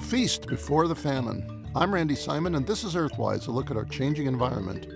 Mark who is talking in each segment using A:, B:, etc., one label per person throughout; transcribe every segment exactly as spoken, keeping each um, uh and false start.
A: Feast before the famine. I'm Randy Simon, and this is Earthwise, a look at our changing environment.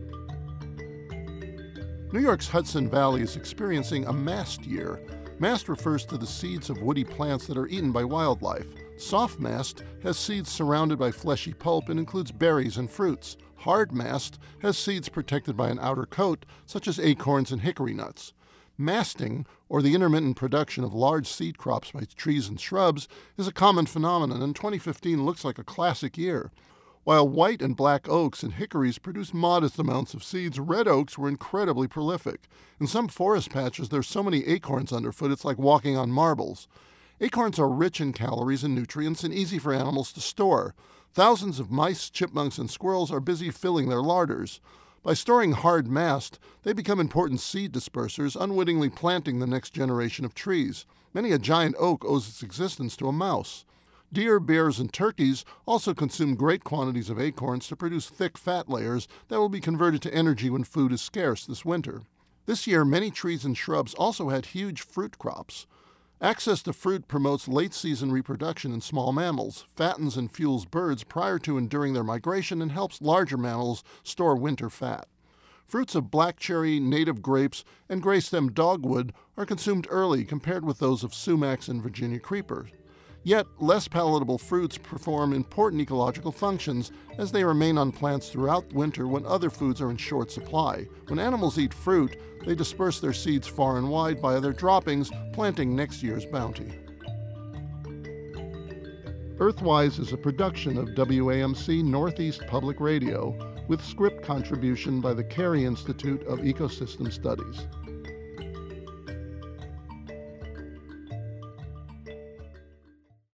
A: New York's Hudson Valley is experiencing a mast year. Mast refers to the seeds of woody plants that are eaten by wildlife. Soft mast has seeds surrounded by fleshy pulp and includes berries and fruits. Hard mast has seeds protected by an outer coat, such as acorns and hickory nuts. Masting, or the intermittent production of large seed crops by trees and shrubs, is a common phenomenon, and twenty fifteen looks like a classic year. While white and black oaks and hickories produce modest amounts of seeds, red oaks were incredibly prolific. In some forest patches, there's so many acorns underfoot it's like walking on marbles. Acorns are rich in calories and nutrients and easy for animals to store. Thousands of mice, chipmunks, and squirrels are busy filling their larders. By storing hard mast, they become important seed dispersers, unwittingly planting the next generation of trees. Many a giant oak owes its existence to a mouse. Deer, bears, and turkeys also consume great quantities of acorns to produce thick fat layers that will be converted to energy when food is scarce this winter. This year, many trees and shrubs also had huge fruit crops. Access to fruit promotes late-season reproduction in small mammals, fattens and fuels birds prior to and during their migration, and helps larger mammals store winter fat. Fruits of black cherry, native grapes, and gray-stemmed dogwood are consumed early compared with those of sumacs and Virginia creeper. Yet, less palatable fruits perform important ecological functions as they remain on plants throughout winter when other foods are in short supply. When animals eat fruit, they disperse their seeds far and wide via their droppings, planting next year's bounty. Earthwise is a production of W A M C Northeast Public Radio, with script contribution by the Carey Institute of Ecosystem Studies.